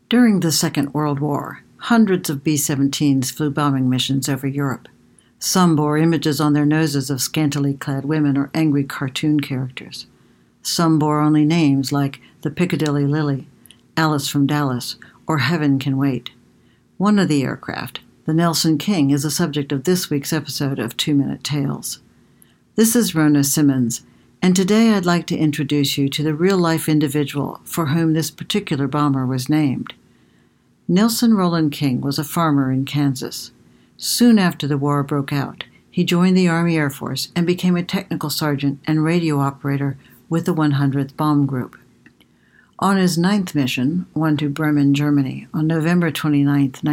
During the Second World War, hundreds of B-17s flew bombing missions over Europe. Some bore images on their noses of scantily clad women or angry cartoon characters. Some bore only names like the Piccadilly Lily, Alice from Dallas, or Heaven Can Wait. One of the aircraft, the Nelson King, is the subject of this week's episode of 2-Minute Tales. This is Rona Simmons, and today I'd like to introduce you to the real-life individual for whom this particular bomber was named. Nelson Roland King was a farmer in Kansas. Soon after the war broke out, he joined the Army Air Force and became a technical sergeant and radio operator with the 100th Bomb Group. On his 9th mission, one to Bremen, Germany, on November 29,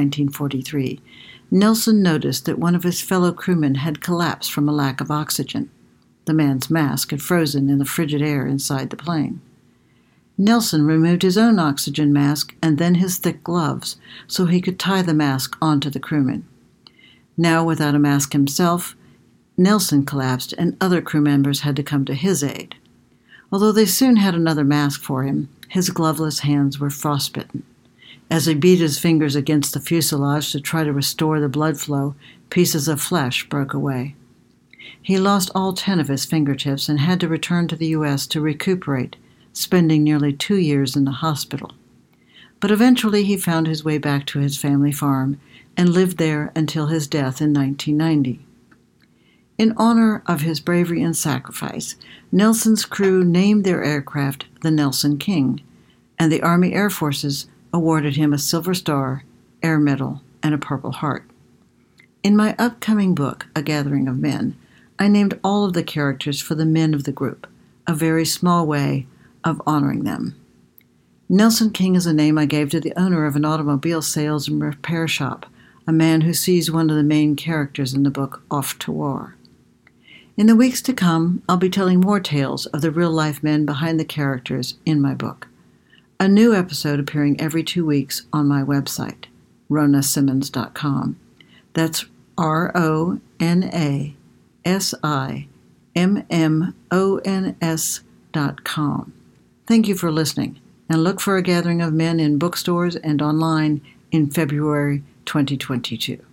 1943, Nelson noticed that one of his fellow crewmen had collapsed from a lack of oxygen. The man's mask had frozen in the frigid air inside the plane. Nelson removed his own oxygen mask and then his thick gloves so he could tie the mask onto the crewman. Now, without a mask himself, Nelson collapsed and other crew members had to come to his aid. Although they soon had another mask for him, his gloveless hands were frostbitten. As he beat his fingers against the fuselage to try to restore the blood flow, pieces of flesh broke away. He lost all 10 of his fingertips and had to return to the U.S. to recuperate, spending nearly 2 years in the hospital. But eventually he found his way back to his family farm and lived there until his death in 1990. In honor of his bravery and sacrifice, Nelson's crew named their aircraft the Nelson King, and the Army Air Forces awarded him a Silver Star, Air Medal, and a Purple Heart. In my upcoming book, A Gathering of Men, I named all of the characters for the men of the group, a very small way of honoring them. Nelson King is a name I gave to the owner of an automobile sales and repair shop, a man who sees one of the main characters in the book Off to War. In the weeks to come, I'll be telling more tales of the real-life men behind the characters in my book. A new episode appearing every 2 weeks on my website, ronasimmons.com. That's RONASIMMONS.com. Thank you for listening, and look for A Gathering of Men in bookstores and online in February 2022.